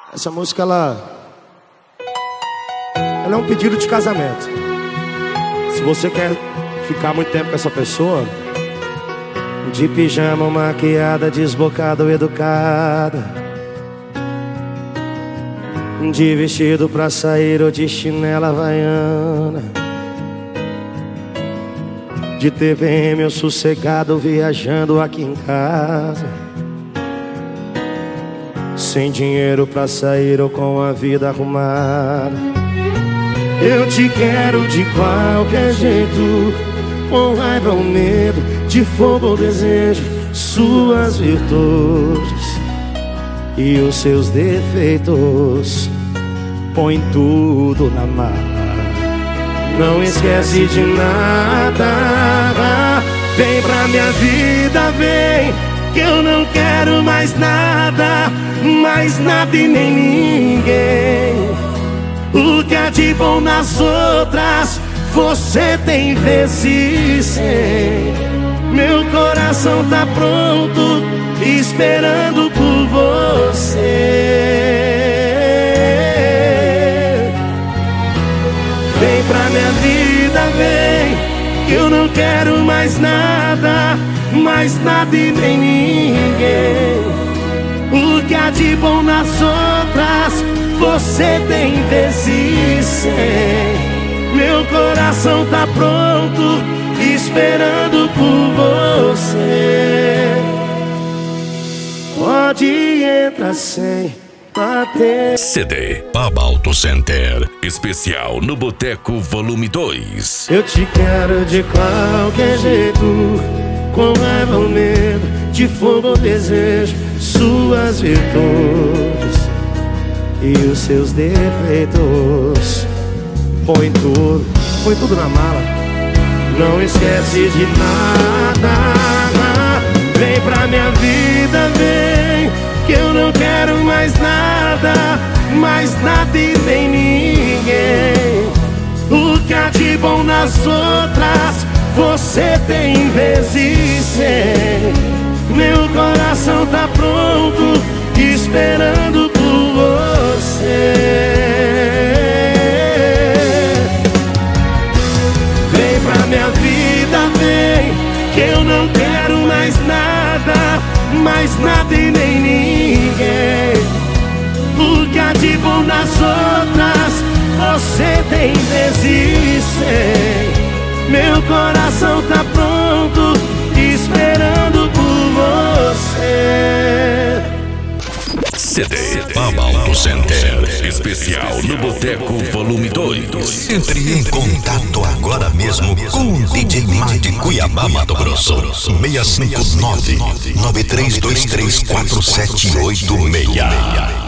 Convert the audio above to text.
Essa música, ela é um pedido de casamento. Se você quer ficar muito tempo com essa pessoa, de pijama, maquiada, desbocada ou educada, de vestido pra sair ou de chinela havaiana, de TVM ou sossegado viajando aqui em casa, sem dinheiro pra sair ou com a vida arrumada. Eu te quero de qualquer jeito, com raiva ou medo, de fogo ou desejo, suas virtudes e os seus defeitos, põe tudo na mala. Não esquece de nada, vem pra minha vida, vem, que eu não quero mais nada e nem ninguém. O que é de bom nas outras, você tem vezes 100. Meu coração tá pronto, esperando por você. Vem pra minha vida, vem, que eu não quero mais nada e nem ninguém. O que há de bom nas outras, você tem vezes 100. Meu coração tá pronto, esperando por você. Pode entrar sem bater. CD Baba Auto Center, especial no Boteco Volume 2. Eu te quero de qualquer jeito, com raiva ou medo, de fogo ou desejo, suas virtudes e os seus defeitos, põe tudo na mala. Não esquece de nada, vem pra minha vida, vem, que eu não quero mais nada e nem ninguém. O que há de bom nas outras, você tem vezes 100. Meu coração tá pronto, esperando por você. Vem pra minha vida, vem, que eu não quero mais nada e nem ninguém. O que há de bom nas outras, você tem vezes 100. Meu coração tá pronto, esperando por você. CD Baba Auto Center, especial no Boteco Volume 2. Entre em contato agora mesmo com o DJ Mar de Cuiabá, Mato Grosso. 659-9323-4786.